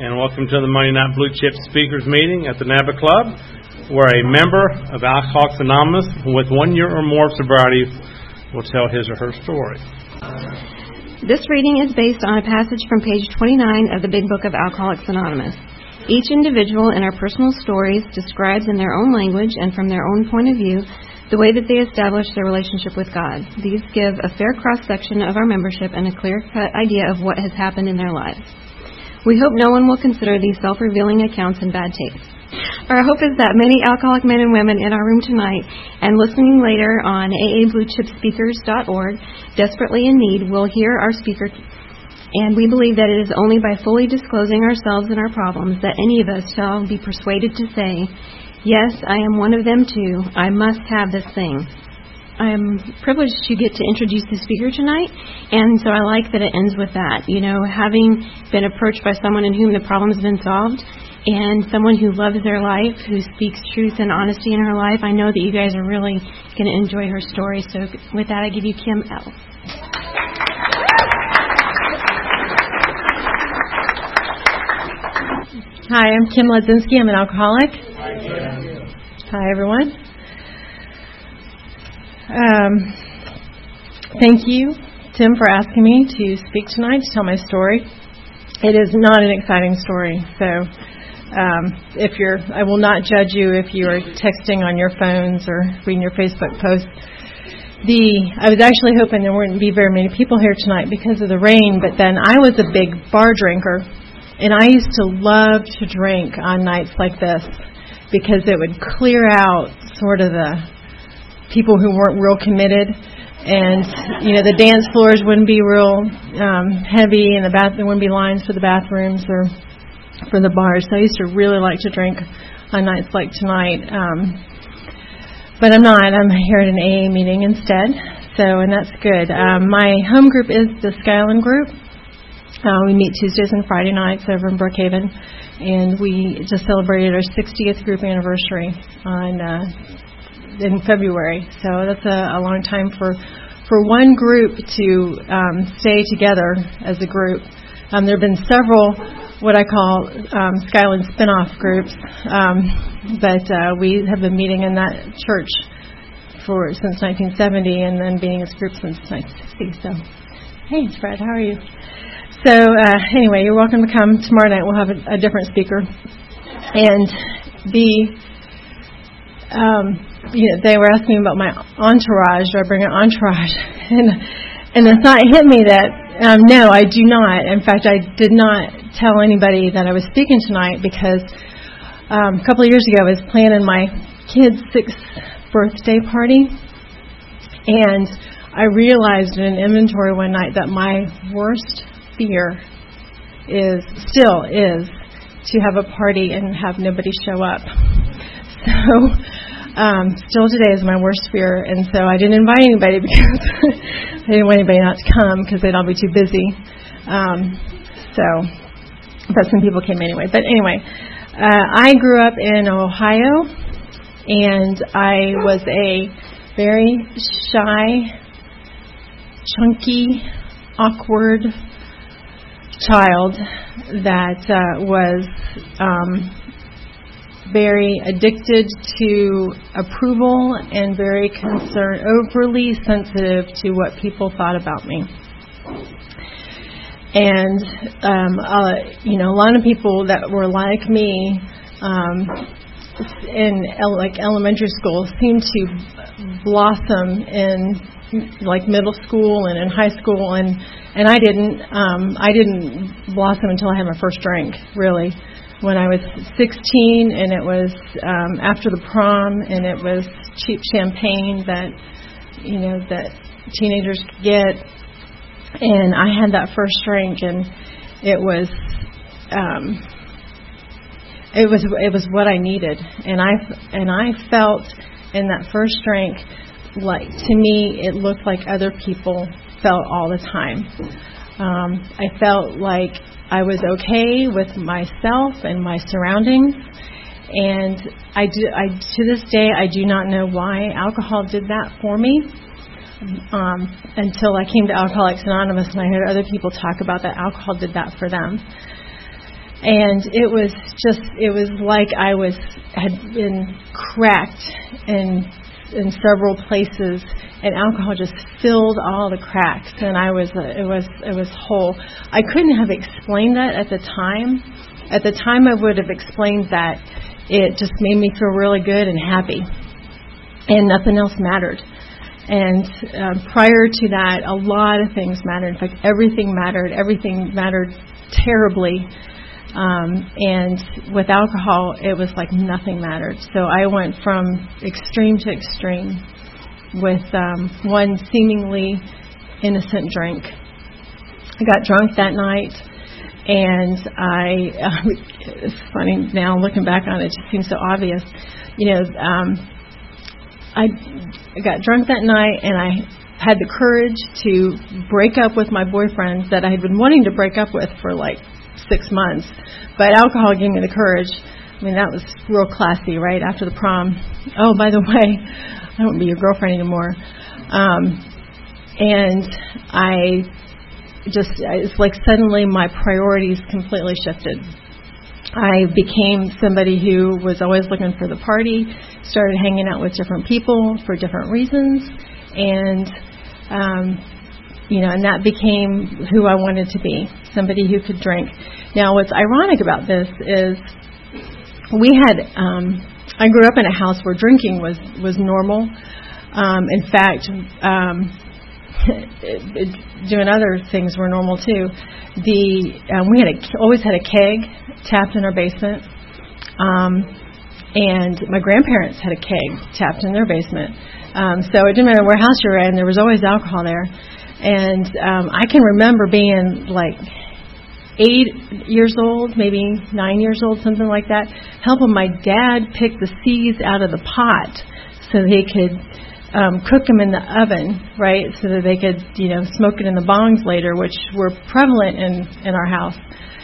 and welcome to the Monday Night Blue Chip Speakers Meeting at the NABA Club, where a member of Alcoholics Anonymous with 1 year or more of sobriety will tell his or her story. This reading is based on a passage from page 29 of the Big Book of Alcoholics Anonymous. Each individual in our personal stories describes in their own language and from their own point of view the way that they establish their relationship with God. These give a fair cross-section of our membership and a clear-cut idea of what has happened in their lives. We hope no one will consider these self-revealing accounts in bad taste. Our hope is that many alcoholic men and women in our room tonight and listening later on aabluechipspeakers.org, desperately in need, will hear our speaker. And we believe that it is only by fully disclosing ourselves and our problems that any of us shall be persuaded to say, "Yes, I am one of them too. I must have this thing." I am privileged to get to introduce the speaker tonight, and so I like that it ends with that. You know, having been approached by someone in whom the problem has been solved, and someone who loves their life, who speaks truth and honesty in her life, I know that you guys are really going to enjoy her story. So with that, I give you Kim L. Hi, I'm Kim Ledzinski. I'm an alcoholic. Hi, everyone. Thank you, Tim, for asking me to speak tonight to tell my story. It is not an exciting story, so I will not judge you if you are texting on your phones or reading your Facebook posts. I was actually hoping there wouldn't be very many people here tonight because of the rain, but then I was a big bar drinker. And I used to love to drink on nights like this because it would clear out sort of the people who weren't real committed. And, you know, the dance floors wouldn't be real heavy, and there wouldn't be lines for the bathrooms or for the bars. So I used to really like to drink on nights like tonight. But I'm not. I'm here at an AA meeting instead. And that's good. My home group is the Skyland group. We meet Tuesdays and Friday nights over in Brookhaven, and we just celebrated our 60th group anniversary in February. So that's a long time for one group to stay together as a group. There have been several what I call Skyland spin-off groups, but we have been meeting in that church since 1970, and then being as a group since 1960. So, hey, Fred, how are you? So anyway, you're welcome to come. Tomorrow night we'll have a different speaker. And they were asking me about my entourage. Do I bring an entourage? And the thought hit me that, no, I do not. In fact, I did not tell anybody that I was speaking tonight because a couple of years ago I was planning my kid's 6th birthday party. And I realized in an inventory one night that my worst fear still is to have a party and have nobody show up. So still today is my worst fear, and so I didn't invite anybody because I didn't want anybody not to come because they'd all be too busy. But some people came anyway. But anyway, I grew up in Ohio, and I was a very shy, chunky, awkward child that was very addicted to approval and very overly sensitive to what people thought about me. And a lot of people that were like me in elementary school seemed to blossom in middle school and in high school, and I didn't blossom until I had my first drink, really, when I was 16, and it was after the prom, and it was cheap champagne that teenagers could get, and I had that first drink, and it was what I needed, and I felt in that first drink, like, to me, it looked like other people felt all the time. I felt like I was okay with myself and my surroundings, and to this day, I do not know why alcohol did that for me until I came to Alcoholics Anonymous and I heard other people talk about that alcohol did that for them. And it was like I had been cracked in several places, and alcohol just filled all the cracks, and it was whole. I couldn't have explained that at the time. At the time, I would have explained that it just made me feel really good and happy, and nothing else mattered. And prior to that, a lot of things mattered. In fact, everything mattered. Everything mattered terribly. And with alcohol, it was like nothing mattered. So I went from extreme to extreme with one seemingly innocent drink. I got drunk that night, and it's funny now looking back on it, it just seems so obvious. I got drunk that night, and I had the courage to break up with my boyfriend that I had been wanting to break up with for like 6 months, but alcohol gave me the courage. I mean, that was real classy, right after the prom. Oh, by the way, I don't be your girlfriend anymore. And it's like suddenly my priorities completely shifted. I became somebody who was always looking for the party, started hanging out with different people for different reasons, and and that became who I wanted to be, somebody who could drink. Now, what's ironic about this is I grew up in a house where drinking was normal. In fact, doing other things were normal too. We always had a keg tapped in our basement, and my grandparents had a keg tapped in their basement. So it didn't matter what house you were in, there was always alcohol there. And I can remember being like 8 years old, maybe 9 years old, something like that, helping my dad pick the seeds out of the pot so they could cook them in the oven, right, so that they could, smoke it in the bongs later, which were prevalent in our house.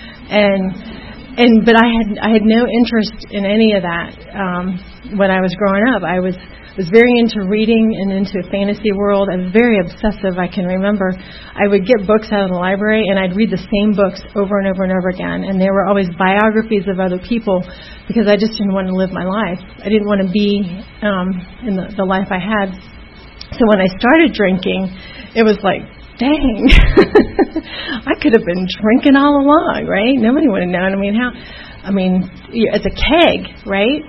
But I had no interest in any of that when I was growing up. I was very into reading and into a fantasy world. I was very obsessive. I can remember I would get books out of the library, and I'd read the same books over and over and over again. And they were always biographies of other people because I just didn't want to live my life. I didn't want to be in the life I had. So when I started drinking, it was like, dang, I could have been drinking all along, right? Nobody would have known. It's a keg, right?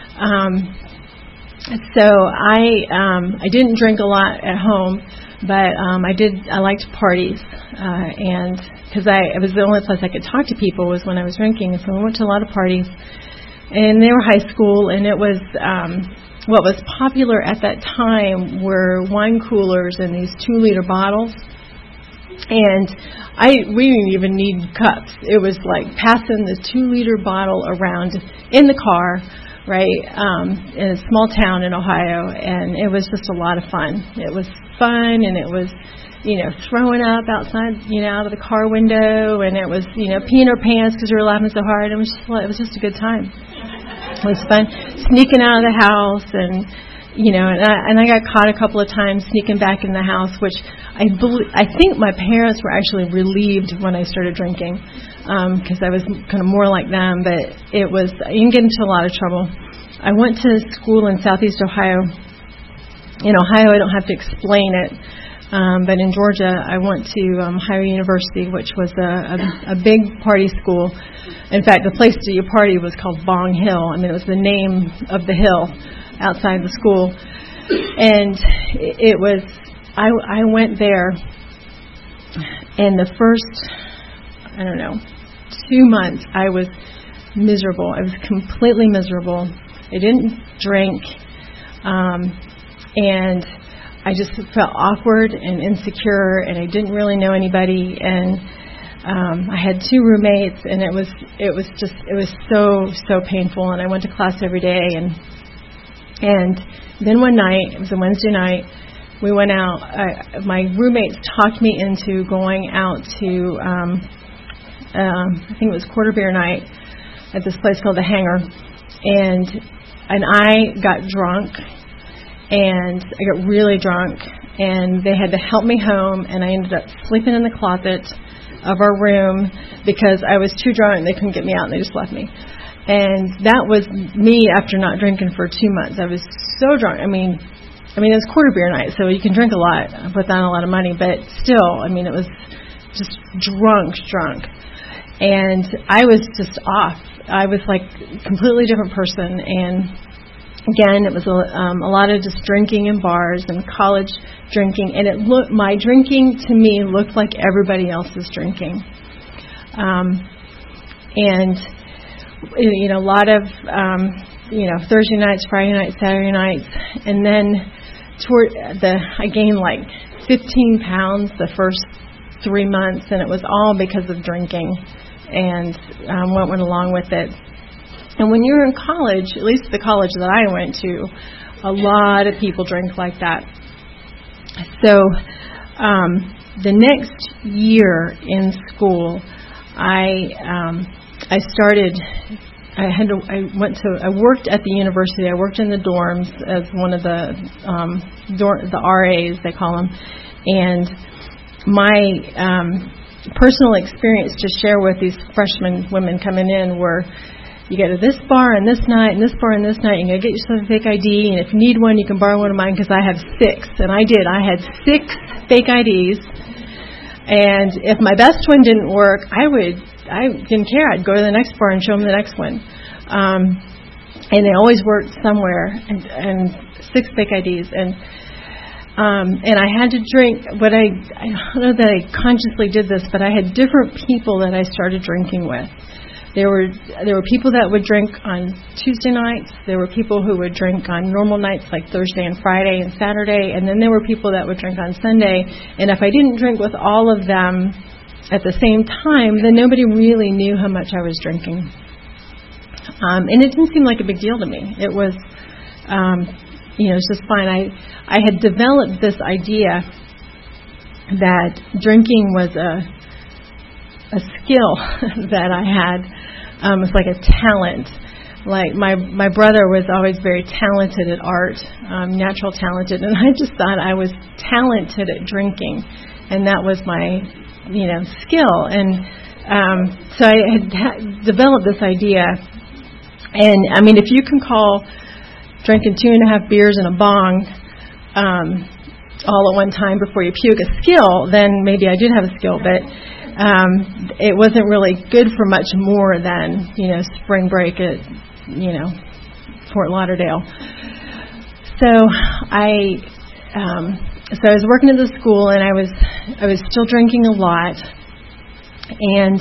So I didn't drink a lot at home, but I liked parties, and because it was the only place I could talk to people was when I was drinking. And so I went to a lot of parties, and they were high school, and it was what was popular at that time were wine coolers in these 2-liter bottles, and we didn't even need cups. It was like passing the 2-liter bottle around in the car, right, in a small town in Ohio, and it was just a lot of fun. It was fun, and it was, throwing up outside, out of the car window, and it was, peeing our pants because we were laughing so hard. It was just a good time. It was fun sneaking out of the house, and I got caught a couple of times sneaking back in the house, which I think my parents were actually relieved when I started drinking, because I was kind of more like them. But you can get into a lot of trouble. I went to school in Southeast Ohio. In Ohio, I don't have to explain it, but in Georgia, I went to Ohio University, which was a big party school. In fact, the place to do your party was called Bong Hill. It was the name of the hill outside the school. And it was, I went there, and the first, 2 months, I was miserable. I was completely miserable. I didn't drink, and I just felt awkward and insecure, and I didn't really know anybody, and I had 2 roommates, and it was so painful, and I went to class every day, and then one night, it was a Wednesday night, we went out. My roommates talked me into going out to, I think it was quarter beer night at this place called The Hangar, and I got drunk, and I got really drunk, and they had to help me home, and I ended up sleeping in the closet of our room because I was too drunk and they couldn't get me out and they just left me. And that was me after not drinking for 2 months. I was so drunk. I mean, it was quarter beer night, so you can drink a lot without a lot of money, but still, it was just drunk. And I was just off. I was like a completely different person. And again, it was a lot of just drinking in bars and college drinking. And my drinking to me looked like everybody else's drinking. And a lot of Thursday nights, Friday nights, Saturday nights, and then I gained like 15 pounds the first 3 months, and it was all because of drinking and what went along with it. And when you're in college, at least the college that I went to, a lot of people drink like that. So the next year in school, I started. I worked at the university. I worked in the dorms as one of the RAs, they call them. And my personal experience to share with these freshman women coming in were, you go to this bar and this night and this bar and this night, and you get yourself a fake ID, and if you need one, you can borrow one of mine because I have 6. And I did. I had 6 fake IDs. And if my best one didn't work, I didn't care. I'd go to the next bar and show them the next one. And they always worked somewhere, and 6 fake IDs. And I had to drink. I don't know that I consciously did this, but I had different people that I started drinking with. There were people that would drink on Tuesday nights. There were people who would drink on normal nights like Thursday and Friday and Saturday. And then there were people that would drink on Sunday. And if I didn't drink with all of them at the same time, then nobody really knew how much I was drinking. And it didn't seem like a big deal to me. It was, it's just fine. I had developed this idea that drinking was a skill that I had. It's like a talent. Like my brother was always very talented at art, natural talented, and I just thought I was talented at drinking, and that was my skill. And so I had developed this idea. And if you can call drinking 2.5 beers and a bong all at one time before you puke a skill, then maybe I did have a skill, but it wasn't really good for much more than spring break at Fort Lauderdale. So I was working at the school, and I was still drinking a lot. And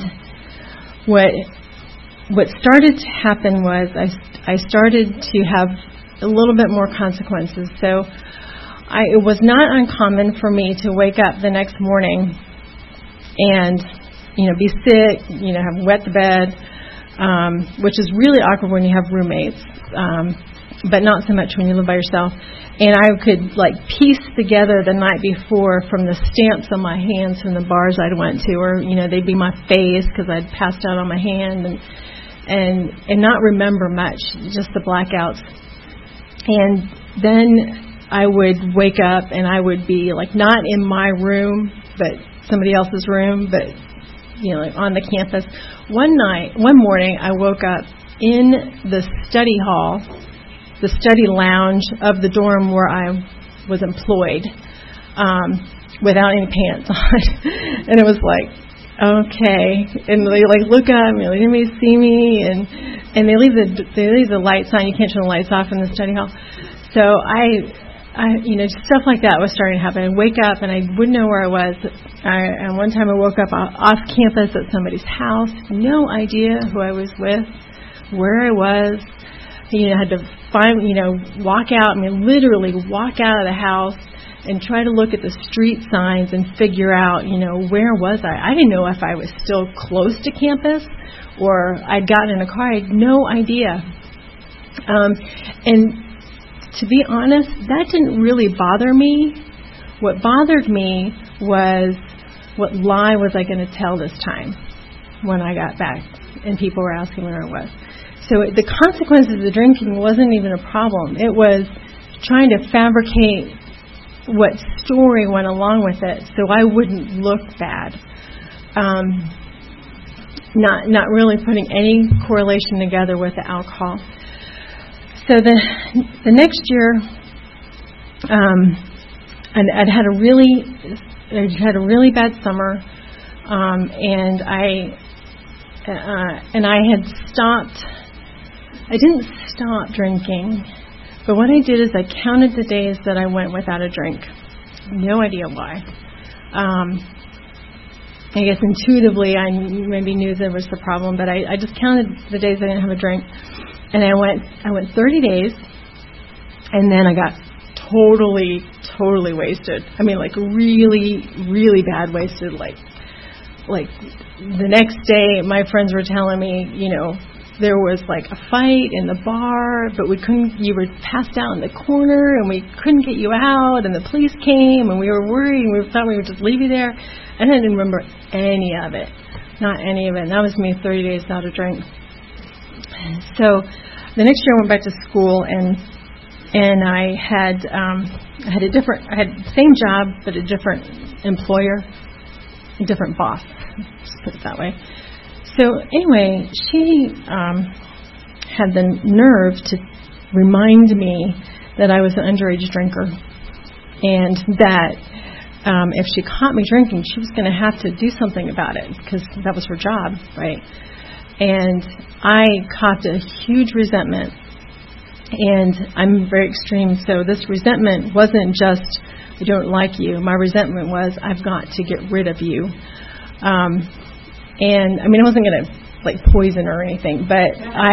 what started to happen was I started to have a little bit more consequences. So it was not uncommon for me to wake up the next morning and be sick, have wet the bed, which is really awkward when you have roommates, but not so much when you live by yourself. And I could piece together the night before from the stamps on my hands from the bars I'd went to, or they'd be my face because I'd passed out on my hand, and not remember much, just the blackouts. And then I would wake up and I would be not in my room, but somebody else's room, but on the campus. One morning, I woke up in the study hall, the study lounge of the dorm where I was employed, without any pants on, and it was okay. And they look up, and they see me, and they leave the lights on. You can't turn the lights off in the study hall. So I stuff like that was starting to happen. I'd wake up and I wouldn't know where I was. And one time I woke up off campus at somebody's house, no idea who I was with, where I was. Had to walk out. Literally walk out of the house and try to look at the street signs and figure out, where was I? I didn't know if I was still close to campus or I'd gotten in a car. I had no idea. And to be honest, that didn't really bother me. What bothered me was, what lie was I going to tell this time when I got back and people were asking where I was. So the consequences of the drinking wasn't even a problem. It was trying to fabricate what story went along with it so I wouldn't look bad. not really putting any correlation together with the alcohol. So the next year, I'd had a really bad summer, and I had stopped. I didn't stop drinking, but what I did is I counted the days that I went without a drink. No idea why. I guess intuitively I maybe knew there was the problem, but I just counted the days I didn't have a drink, and I went 30 days, and then I got totally wasted. I mean, like really, really bad wasted. Like the next day, my friends were telling me, there was like a fight in the bar, but you were passed out in the corner and we couldn't get you out, and the police came and we were worried and we thought we would just leave you there. And I didn't remember any of it. Not any of it. And that was me 30 days without a drink. So the next year I went back to school, and I had the same job but a different employer, a different boss. Just put it that way. So anyway, she had the nerve to remind me that I was an underage drinker, and that if she caught me drinking, she was going to have to do something about it, because that was her job, right? And I copped a huge resentment, and I'm very extreme, so this resentment wasn't just, I don't like you. My resentment was, I've got to get rid of you. And I mean, I wasn't going to poison her or anything, but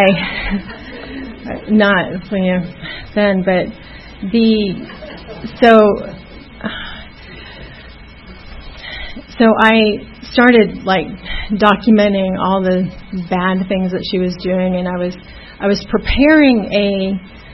so I started documenting all the bad things that she was doing, and I was preparing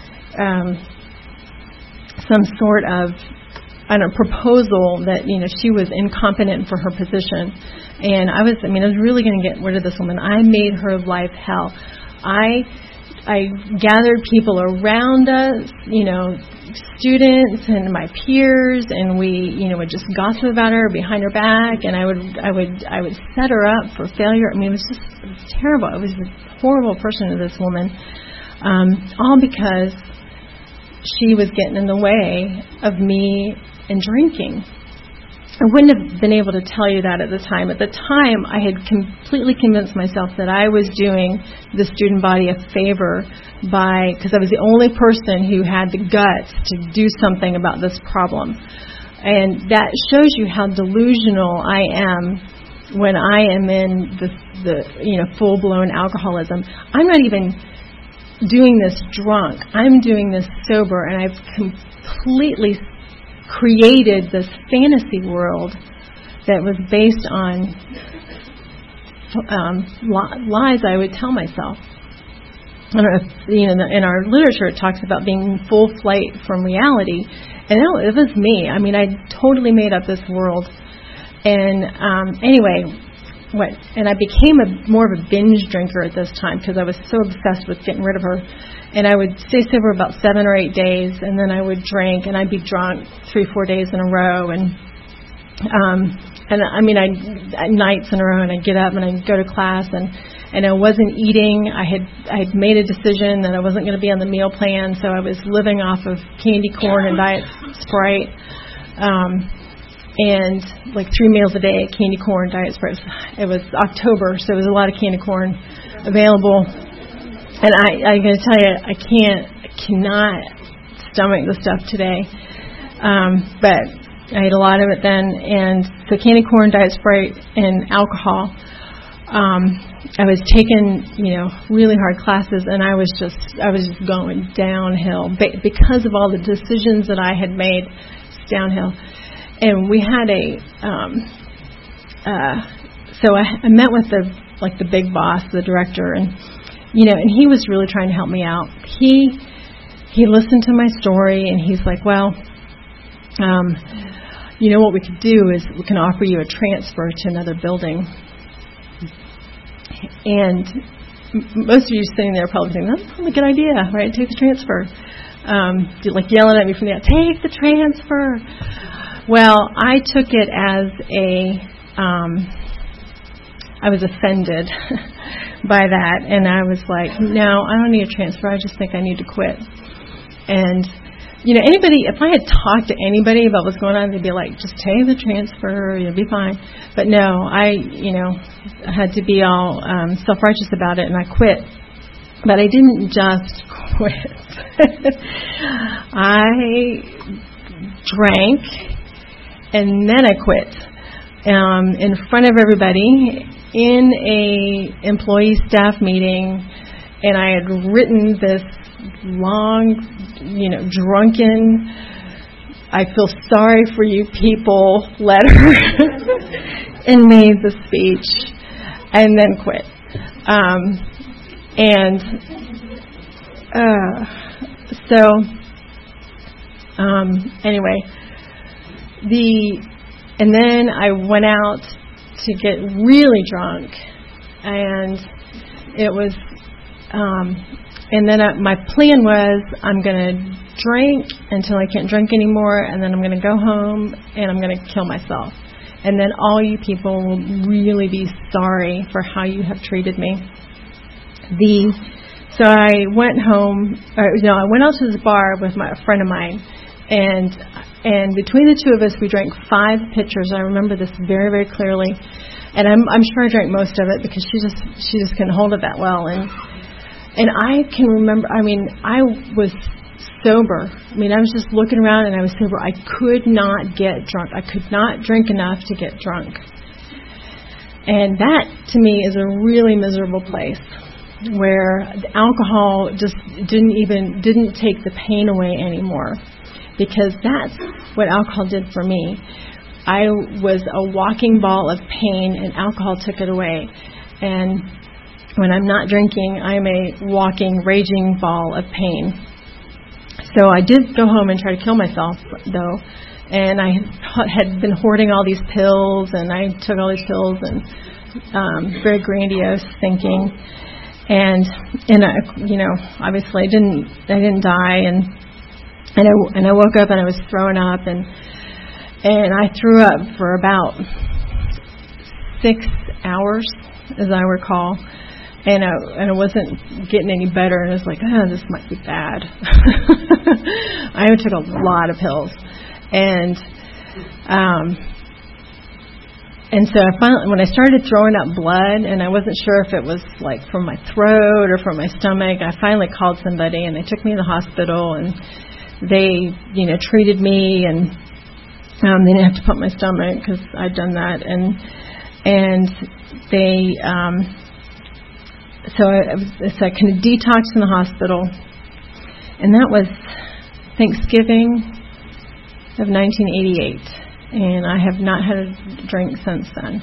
some sort of proposal that she was incompetent for her position. And I was really going to get rid of this woman. I made her life hell. I gathered people around us, students and my peers, and we, would just gossip about her behind her back, and I would set her up for failure. It was terrible. I was a horrible person to this woman, all because she was getting in the way of me and drinking. I wouldn't have been able to tell you that at the time. At the time, I had completely convinced myself that I was doing the student body a favor because I was the only person who had the guts to do something about this problem. And that shows you how delusional I am when I am in the full-blown alcoholism. I'm not even doing this drunk. I'm doing this sober, and I've completely created this fantasy world that was based on lies I would tell myself. I don't know if, in our literature it talks about being full flight from reality, and it was me. I mean, I totally made up this world. And anyway, and I became more of a binge drinker at this time because I was so obsessed with getting rid of her. And I would stay sober about 7 or 8 days, and then I would drink, and I'd be drunk 3-4 days in a row, and nights in a row, and I'd get up and I'd go to class, and I wasn't eating. I had made a decision that I wasn't going to be on the meal plan, so I was living off of candy corn and Diet Sprite, and 3 meals a day, candy corn, Diet Sprite. It was October, so there was a lot of candy corn available. And I'm going to tell you, I cannot stomach the stuff today. But I ate a lot of it then. And so candy corn, Diet Sprite, and alcohol. I was taking, really hard classes, and I was just going downhill because of all the decisions that I had made. It's downhill. And we had so I met with the big boss, the director, and he was really trying to help me out. He listened to my story, and he's like, well, what we could do is we can offer you a transfer to another building. And most of you sitting there probably thinking, that's probably a good idea, right? Take the transfer. Yelling at me from the outside, take the transfer. Well, I took it as I was offended by that, and I was like, no, I don't need a transfer. I just think I need to quit. And anybody, if I had talked to anybody about what's going on, they'd be like, just take the transfer, you'll be fine. But no, I had to be all self-righteous about it, and I quit. But I didn't just quit. I drank, and then I quit in front of everybody in a employee staff meeting, and I had written this long, drunken, I feel sorry for you people letter and made the speech and then quit. Anyway, and then I went out to get really drunk, and it was, and then my plan was I'm going to drink until I can't drink anymore, and then I'm going to go home and I'm going to kill myself. And then all you people will really be sorry for how you have treated me. So I went home, I went out to this bar with a friend of mine, and between the two of us, we drank 5 pitchers. I remember this very, very clearly, and I'm sure I drank most of it because she just couldn't hold it that well. And I can remember, I was sober. I was just looking around and I was sober. I could not get drunk. I could not drink enough to get drunk. And that, to me, is a really miserable place where the alcohol just didn't take the pain away anymore, because that's what alcohol did for me. I was a walking ball of pain, and alcohol took it away. And when I'm not drinking, I'm a walking, raging ball of pain. So I did go home and try to kill myself, though. And I had been hoarding all these pills, and I took all these pills, and very grandiose thinking. And obviously I didn't die, and I woke up and I was throwing up, and I threw up for about 6 hours, as I recall. And I wasn't getting any better, and I was like, this might be bad. I took a lot of pills, and so I finally, when I started throwing up blood, and I wasn't sure if it was like from my throat or from my stomach, I finally called somebody, and they took me to the hospital, and they treated me, and they didn't have to pump my stomach because I'd done that, and they. So I kind of detoxed in the hospital, and that was Thanksgiving of 1988, and I have not had a drink since then.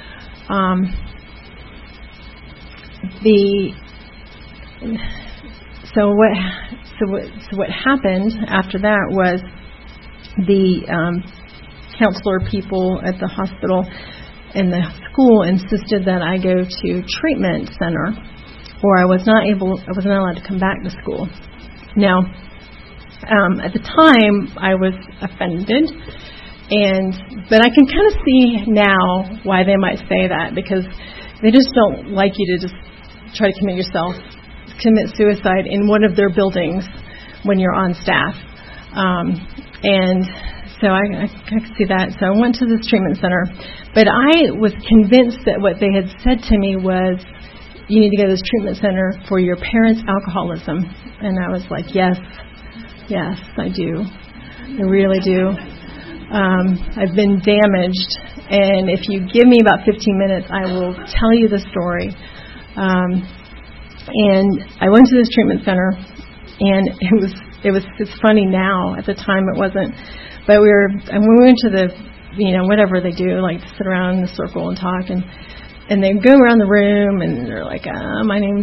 So what happened after that was the counselor people at the hospital and the school insisted that I go to treatment center, or I was not allowed to come back to school. Now, at the time, I was offended, but I can kind of see now why they might say that, because they just don't like you to just try to commit suicide in one of their buildings when you're on staff. And so I could see that. So I went to this treatment center, but I was convinced that what they had said to me was, you need to go to this treatment center for your parents' alcoholism. And I was like, yes, I do. I really do. I've been damaged, and if you give me about 15 minutes, I will tell you the story. And I went to this treatment center, and it's funny now. At the time, it wasn't. But we went to the, whatever they do, like sit around in a circle and talk, and they go around the room, and they're like, my name's,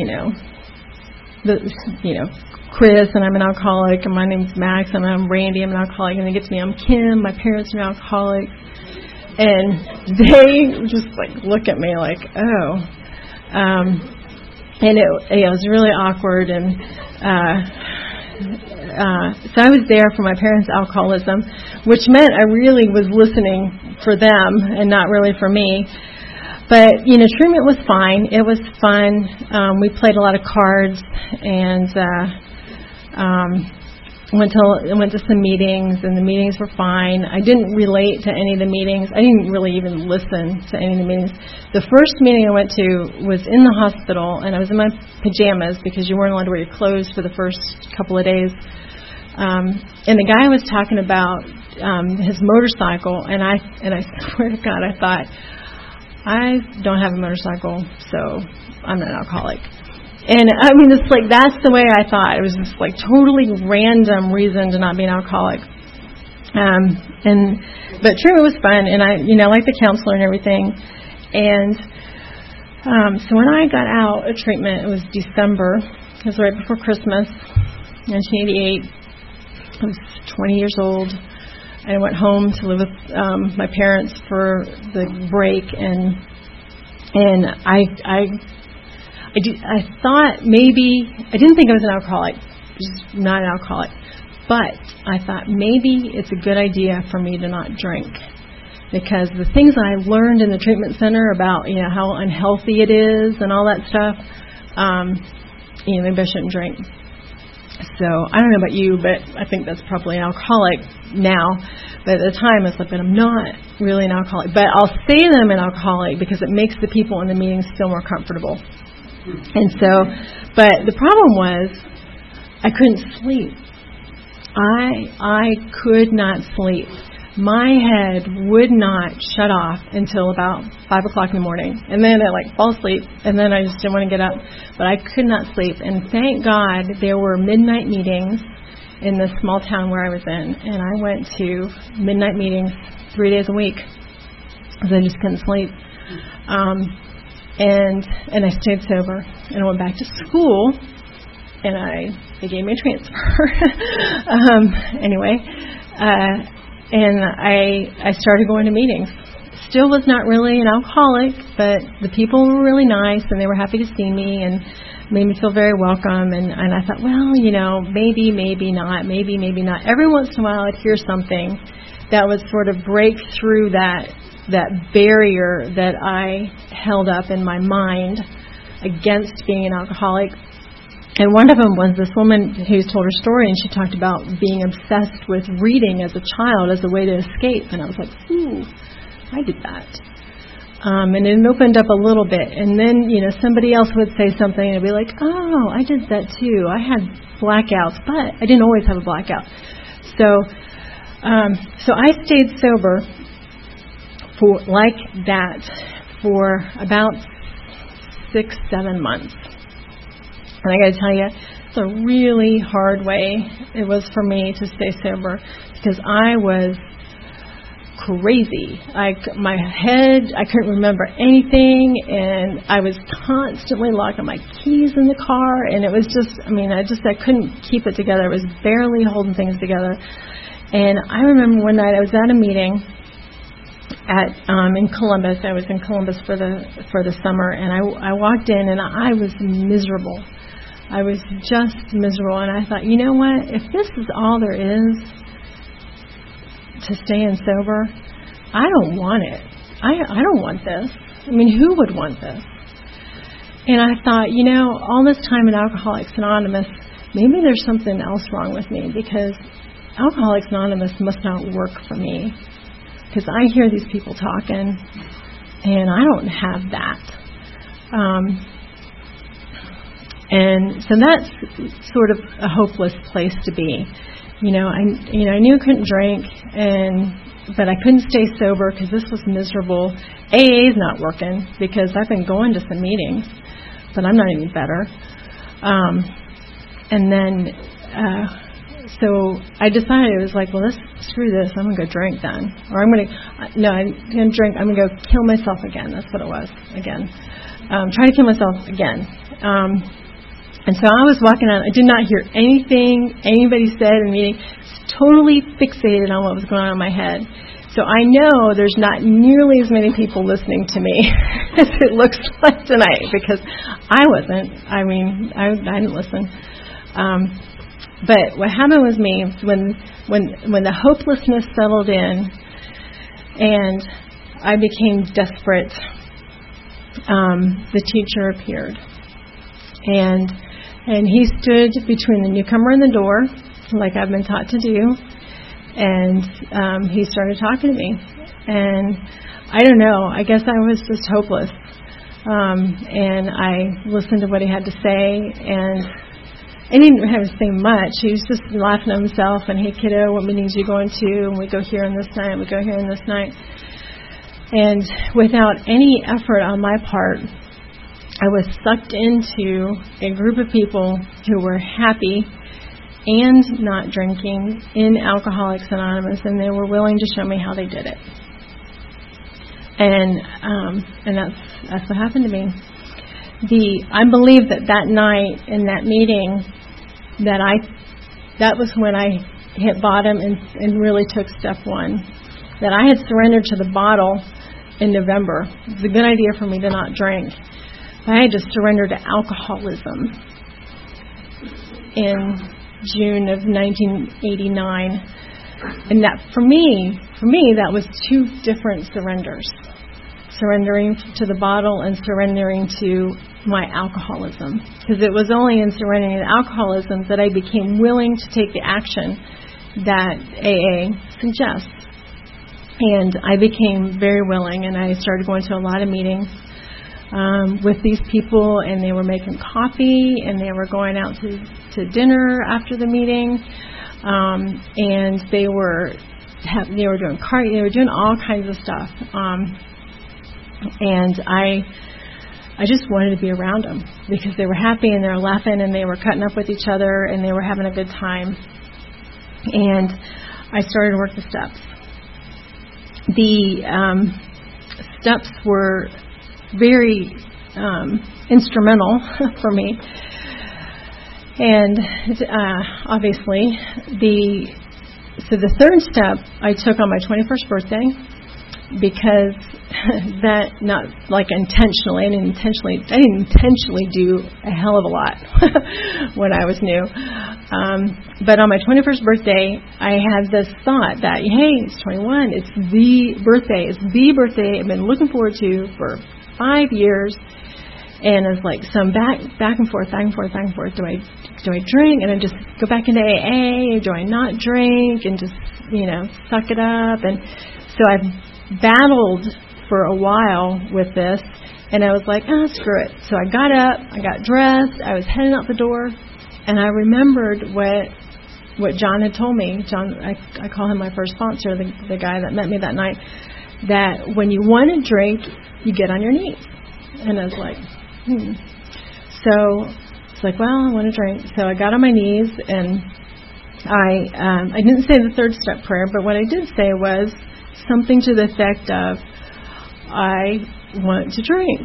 Chris, and I'm an alcoholic, and my name's Max, and I'm Randy, I'm an alcoholic, and they get to me, I'm Kim, my parents are alcoholics, and they just look at me like, oh, and it was really awkward, and so I was there for my parents' alcoholism, which meant I really was listening for them and not really for me. But, treatment was fine. It was fun. We played a lot of cards and went to some meetings, and the meetings were fine. I didn't relate to any of the meetings. I didn't really even listen to any of the meetings. The first meeting I went to was in the hospital, and I was in my pajamas because you weren't allowed to wear your clothes for the first couple of days. And the guy was talking about his motorcycle, and I swear to God, I thought, I don't have a motorcycle, so I'm not an alcoholic. And it's like, that's the way I thought. It was just like totally random reason to not be an alcoholic. But treatment was fun, and I liked the counselor and everything. And so when I got out of treatment, it was December. It was right before Christmas, 1988. I was 20 years old. I went home to live with my parents for the break, and I thought maybe, I didn't think I was an alcoholic, just not an alcoholic, but I thought maybe it's a good idea for me to not drink, because the things I learned in the treatment center about, how unhealthy it is and all that stuff, maybe I shouldn't drink. So I don't know about you, but I think that's probably an alcoholic now. But at the time, it's like, but I'm not really an alcoholic. But I'll say that I'm an alcoholic because it makes the people in the meetings feel more comfortable. And so, but the problem was I couldn't sleep. I could not sleep. My head would not shut off until about 5 o'clock in the morning. And then I'd fall asleep, and then I just didn't want to get up. But I could not sleep. And thank God there were midnight meetings in the small town where I was in. And I went to midnight meetings 3 days a week because I just couldn't sleep. And I stayed sober. And I went back to school, and they gave me a transfer. And I started going to meetings. Still was not really an alcoholic, but the people were really nice, and they were happy to see me and made me feel very welcome. And I thought, well, maybe not. Every once in a while I'd hear something that would sort of break through that barrier that I held up in my mind against being an alcoholic. And one of them was this woman who told her story, and she talked about being obsessed with reading as a child as a way to escape. And I was like, ooh, I did that. And it opened up a little bit. And then, somebody else would say something, and I'd be like, oh, I did that too. I had blackouts, but I didn't always have a blackout. So I stayed sober for about 6-7 months. And I got to tell you, it's a really hard way it was for me to stay sober, because I was crazy. My head, I couldn't remember anything, and I was constantly locking my keys in the car, and it was just, I couldn't keep it together. I was barely holding things together. And I remember one night I was at a meeting in Columbus. I was in Columbus for the summer, and I walked in, and I was miserable. I was just miserable, and I thought, you know what? If this is all there is to staying sober, I don't want it. I don't want this. Who would want this? And I thought, all this time in Alcoholics Anonymous, maybe there's something else wrong with me, because Alcoholics Anonymous must not work for me, because I hear these people talking, and I don't have that. And so that's sort of a hopeless place to be. I knew I couldn't drink, but I couldn't stay sober because this was miserable. AA is not working because I've been going to some meetings, but I'm not any better. So I decided, it was like, well, screw this. I'm going to go drink then. Or I'm going to drink. I'm going to go kill myself again. That's what it was, again. Try to kill myself again. And so I was walking out. I did not hear anything anybody said in the meeting. Totally fixated on what was going on in my head. So I know there's not nearly as many people listening to me as it looks like tonight, because I wasn't. I didn't listen. But what happened with me, when the hopelessness settled in and I became desperate, the teacher appeared. And he stood between the newcomer and the door, like I've been taught to do, and he started talking to me. And I don't know, I guess I was just hopeless. And I listened to what he had to say, and I didn't have to say much. He was just laughing at himself, and hey kiddo, what meetings are you going to? And we go here and this night, we go here and this night. And without any effort on my part, I was sucked into a group of people who were happy and not drinking in Alcoholics Anonymous, and they were willing to show me how they did it. And that's what happened to me. I believe that night in that meeting that was when I hit bottom and really took step one. That I had surrendered to the bottle in November. It was a good idea for me to not drink. I had to surrender to alcoholism in June of 1989. And that, for me, that was two different surrenders. Surrendering to the bottle and surrendering to my alcoholism. Because it was only in surrendering to alcoholism that I became willing to take the action that AA suggests. And I became very willing, and I started going to a lot of meetings with these people, and they were making coffee, and they were going out to dinner after the meeting, and they were doing all kinds of stuff, and I just wanted to be around them because they were happy and they were laughing and they were cutting up with each other and they were having a good time. And I started to work the steps. The steps were very instrumental for me. And obviously, the third step I took on my 21st birthday because that, not like intentionally, I didn't intentionally do a hell of a lot when I was new. But on my 21st birthday, I had this thought that, hey, it's 21, it's the birthday I've been looking forward to for 5 years. And it's like some back and forth. Do I drink and then just go back into AA? Or do I not drink and just, suck it up? And so I've battled for a while with this, and I was like, screw it. So I got up, I got dressed, I was heading out the door, and I remembered what John had told me. John, I call him my first sponsor, the guy that met me that night, that when you want to drink, you get on your knees. And I was like, So it's like, well, I want to drink. So I got on my knees, and I didn't say the third step prayer, but what I did say was something to the effect of, I want to drink.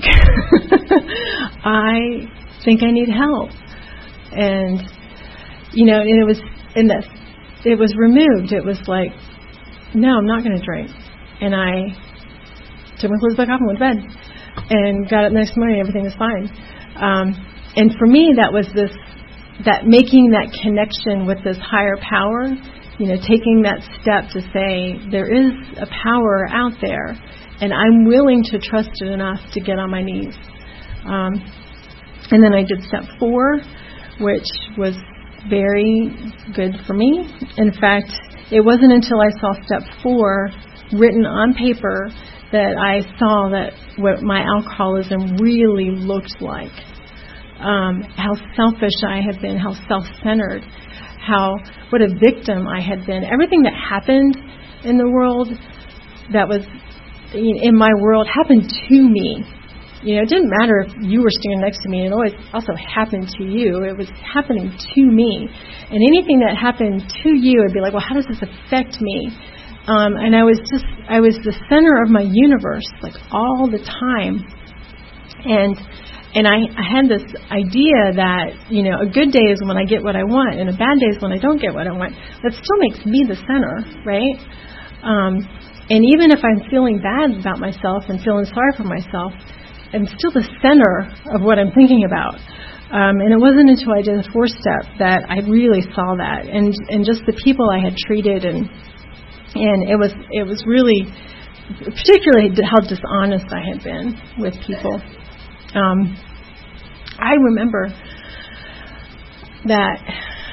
I think I need help. And, and it was removed. It was like, no, I'm not going to drink. And I took my clothes back off and went to bed. And got up the next morning, everything was fine. And for me, that was that making that connection with this higher power, taking that step to say, there is a power out there, and I'm willing to trust it enough to get on my knees. And then I did step 4, which was very good for me. In fact, it wasn't until I saw step 4 written on paper that I saw that what my alcoholism really looked like. How selfish I had been, how self-centered, what a victim I had been. Everything that happened in the world that was in my world happened to me. It didn't matter if you were standing next to me. It always also happened to you. It was happening to me. And anything that happened to you, I'd be like, well, how does this affect me? And I was the center of my universe, like all the time. And I had this idea that, a good day is when I get what I want, and a bad day is when I don't get what I want. That still makes me the center, right? And even if I'm feeling bad about myself and feeling sorry for myself, I'm still the center of what I'm thinking about. And it wasn't until I did the 4th step that I really saw that. And just the people I had treated, and it was really particularly how dishonest I had been with people. I remember that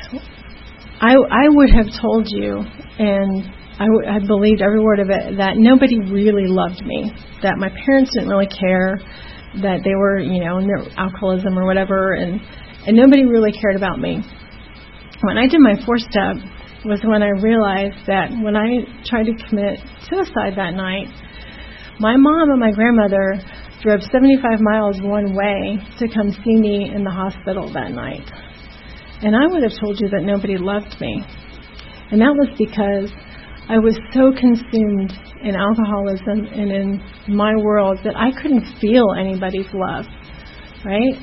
I would have told you, and I believed every word of it, that nobody really loved me, that my parents didn't really care, that they were, in their alcoholism or whatever, and nobody really cared about me. When I did my 4-step was when I realized that when I tried to commit suicide that night, my mom and my grandmother drove 75 miles one way to come see me in the hospital that night. And I would have told you that nobody loved me. And that was because I was so consumed in alcoholism and in my world that I couldn't feel anybody's love, right?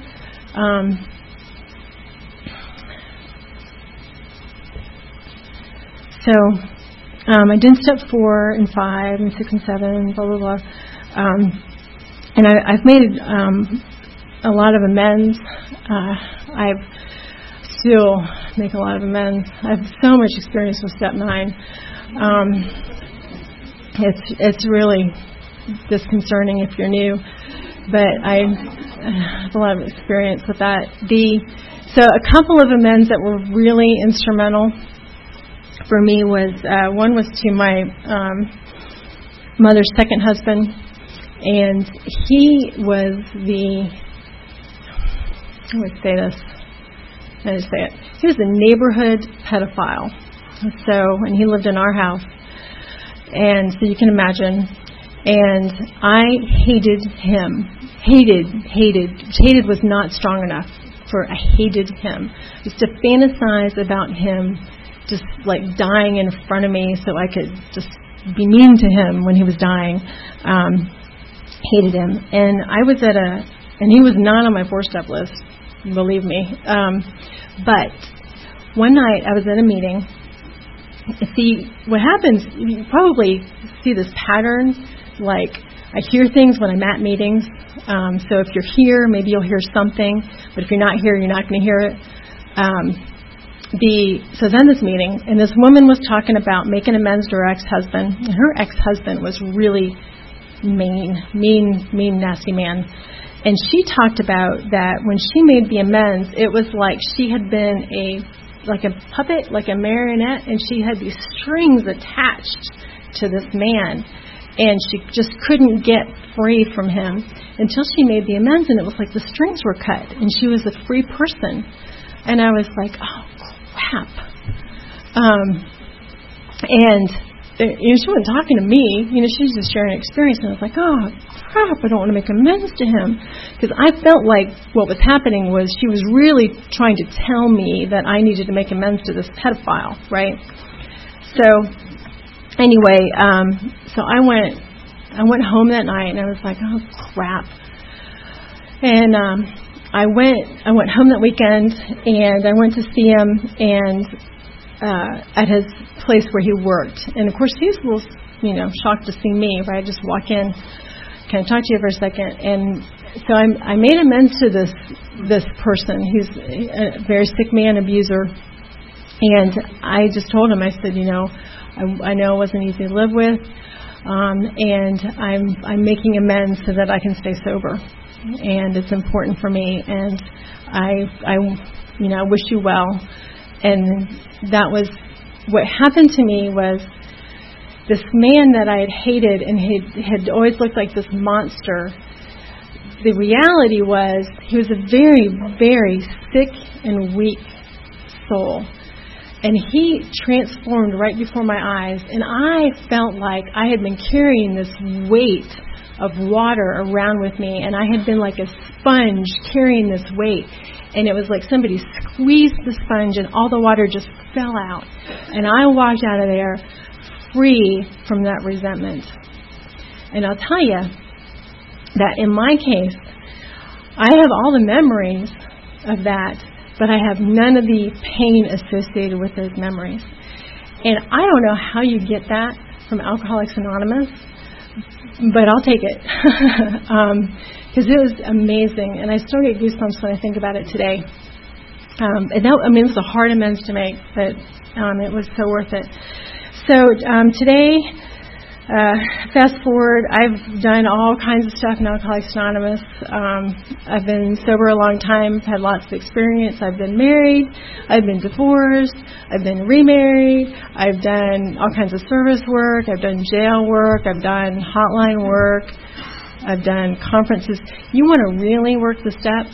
So I did step 4 and 5 and 6 and 7, blah, blah, blah. And I've made a lot of amends. I've still make a lot of amends. I have so much experience with step 9. It's really disconcerting if you're new, but I have a lot of experience with that. So a couple of amends that were really instrumental for me was one was to my mother's second husband, and he was he was the neighborhood pedophile. And he lived in our house, and so you can imagine. And I hated him. Hated was not strong enough for I hated him. I used to fantasize about him just like dying in front of me so I could just be mean to him when he was dying. Hated him. And I was and he was not on my 4-step list, believe me. But one night I was at a meeting. See, what happens, you probably see this pattern, like I hear things when I'm at meetings. So if you're here, maybe you'll hear something, but if you're not here, you're not going to hear it. So then this meeting, and this woman was talking about making amends to her ex-husband, and her ex-husband was really mean, nasty man. And she talked about that when she made the amends, it was like she had been like a puppet, like a marionette, and she had these strings attached to this man, and she just couldn't get free from him until she made the amends, and it was like the strings were cut, and she was a free person. And I was like, oh, crap. And she wasn't talking to me, she was just sharing an experience, and I was like, oh, crap, I don't want to make amends to him, because I felt like what was happening was she was really trying to tell me that I needed to make amends to this pedophile, right? So anyway, so I went home that night, and I was like, oh, crap. And I went home that weekend, and I went to see him, and at his place where he worked. And of course, he was a little, shocked to see me, right? I just walk in, can I talk to you for a second? And so I made amends to this person. He's a very sick man, abuser. And I just told him, I said, I know it wasn't easy to live with, and I'm making amends so that I can stay sober. And it's important for me, and I wish you well. And that was what happened to me was this man that I had hated and had always looked like this monster. The reality was he was a very, very sick and weak soul. And he transformed right before my eyes. And I felt like I had been carrying this weight of water around with me. And I had been like a sponge carrying this weight. And it was like somebody squeezed the sponge and all the water just fell out. And I walked out of there free from that resentment. And I'll tell you that in my case, I have all the memories of that, but I have none of the pain associated with those memories. And I don't know how you get that from Alcoholics Anonymous, but I'll take it. Because it was amazing, and I still get goosebumps when I think about it today. It was a hard amends to make, but it was so worth it. So today, Fast forward, I've done all kinds of stuff in Alcoholics Anonymous. I've been sober a long time, had lots of experience. I've been married, I've been divorced, I've been remarried, I've done all kinds of service work, I've done jail work, I've done hotline work, I've done conferences. You want to really work the steps?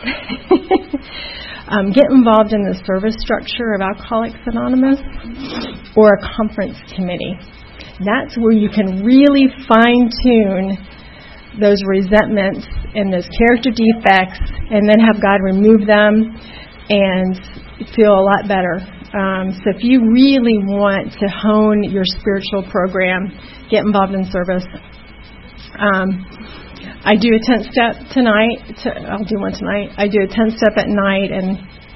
Get involved in the service structure of Alcoholics Anonymous or a conference committee. That's where you can really fine-tune those resentments and those character defects and then have God remove them and feel a lot better. So if you really want to hone your spiritual program, get involved in service. I do a 10-step tonight. I'll do one tonight. I do a 10-step at night, and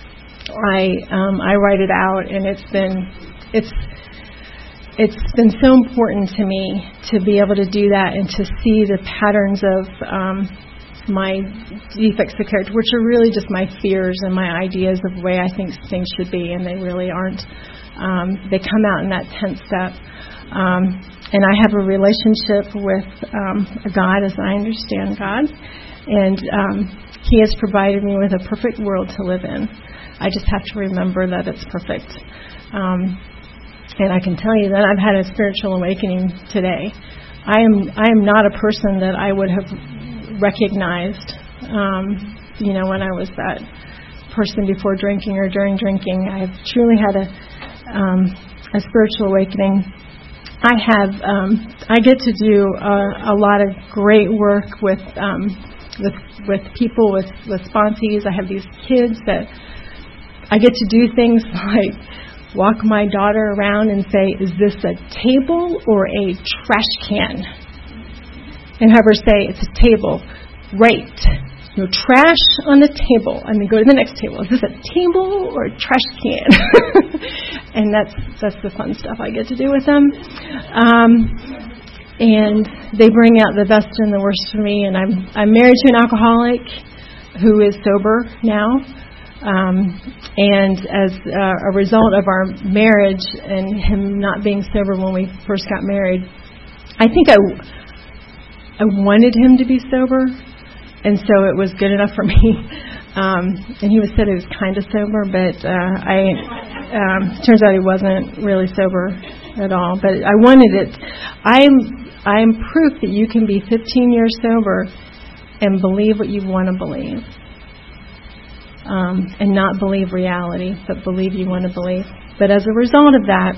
I write it out, and it's been so important to me to be able to do that and to see the patterns of my defects of character, which are really just my fears and my ideas of the way I think things should be, and they really aren't. They come out in that 10th step. And I have a relationship with a God as I understand God, and He has provided me with a perfect world to live in. I just have to remember that it's perfect. And I can tell you that I've had a spiritual awakening today. I am not a person that I would have recognized, when I was that person before drinking or during drinking. I've truly had a spiritual awakening. I get to do a lot of great work with people, with sponsees. I have these kids that I get to do things like walk my daughter around and say, is this a table or a trash can? And have her say, it's a table. Right. No trash on the table. And then go to the next table. Is this a table or a trash can? And that's the fun stuff I get to do with them. And they bring out the best and the worst for me. And I'm married to an alcoholic who is sober now. And as a result of our marriage and him not being sober when we first got married, I think I wanted him to be sober, and so it was good enough for me. And he said he was kind of sober, but turns out he wasn't really sober at all. But I wanted it. I'm proof that you can be 15 years sober and believe what you want to believe. And not believe reality, but believe you want to believe. But as a result of that,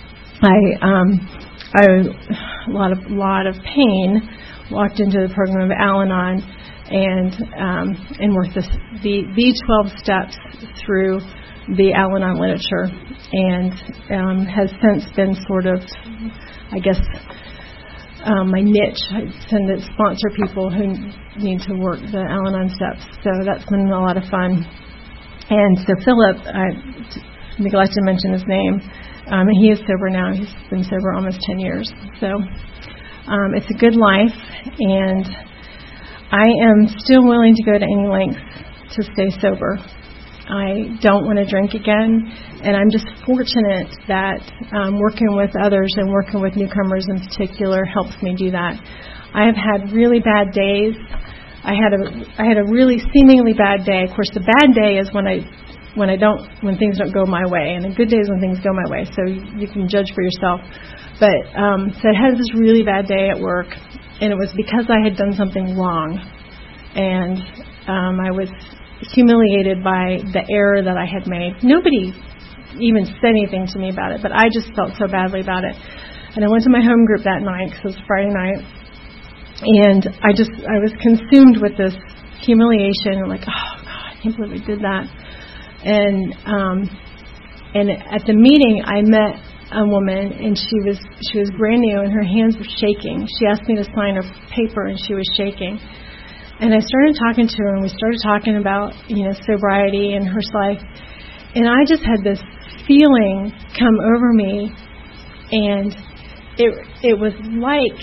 a lot of pain, walked into the program of Al-Anon and worked the 12 steps through the Al-Anon literature, and has since been sort of, I guess, my niche. I tend to sponsor people who need to work the Al-Anon steps. So that's been a lot of fun. And so Philip, I neglected to mention his name, and he is sober now. He's been sober almost 10 years. So it's a good life, and I am still willing to go to any lengths to stay sober. I don't want to drink again, and I'm just fortunate that working with others and working with newcomers in particular helps me do that. I have had really bad days. I had a really seemingly bad day. Of course, the bad day is when things don't go my way, and the good day is when things go my way. So you can judge for yourself. But so I had this really bad day at work, and it was because I had done something wrong, and I was humiliated by the error that I had made. Nobody even said anything to me about it, but I just felt so badly about it. And I went to my home group that night, because it was Friday night, and I was consumed with this humiliation, like, oh God, I can't believe I did that. And at the meeting, I met a woman, and she was brand new, and her hands were shaking. She asked me to sign a paper, and she was shaking. And I started talking to her, and we started talking about, sobriety and her life. And I just had this feeling come over me, and it was like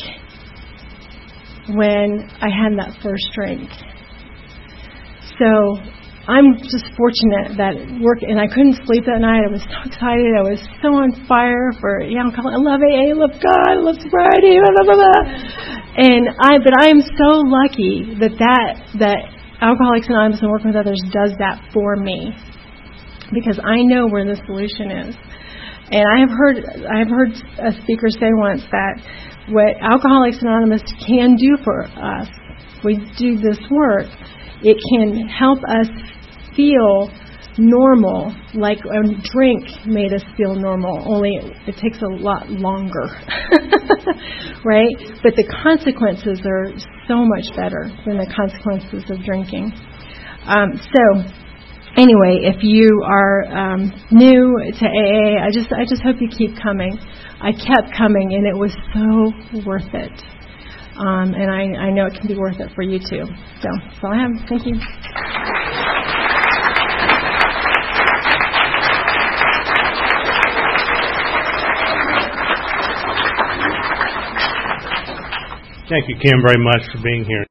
when I had that first drink. So I'm just fortunate that work, and I couldn't sleep that night. I was so excited. I was so on fire for I love AA, I love God, I love sobriety, blah, blah, blah, blah. But I am so lucky that Alcoholics Anonymous and Working with Others does that for me, because I know where the solution is. And I have heard a speaker say once that what Alcoholics Anonymous can do for us, we do this work, it can help us feel normal, like a drink made us feel normal, only it takes a lot longer, right? But the consequences are so much better than the consequences of drinking. So anyway, if you are new to AA, I just hope you keep coming. I kept coming, and it was so worth it. And I know it can be worth it for you too. So that's all I have. Thank you. Thank you, Kim, very much for being here.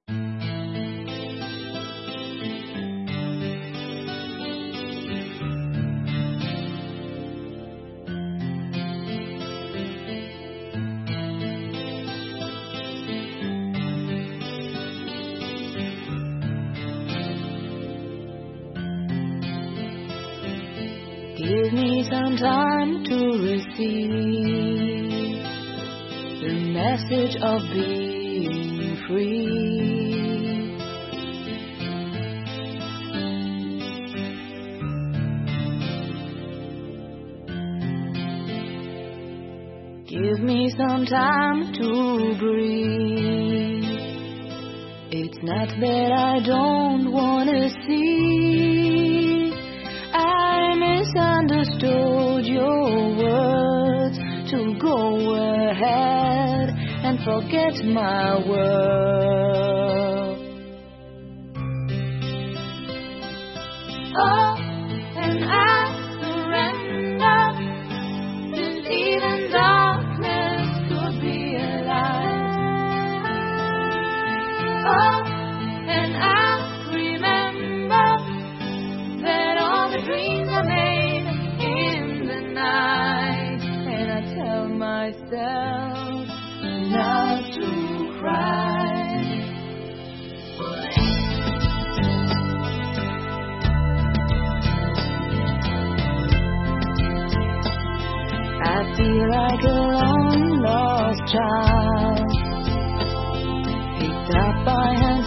Give me some time to receive the message of being free. Give me some time to breathe. It's not that I don't want to see. I misunderstood your words to go ahead and forget my world. Oh, and I surrender, since even darkness could be a light. Oh, and I remember that all the dreams are made in the night, and I tell myself not to cry. I feel like a long lost child, picked up by hand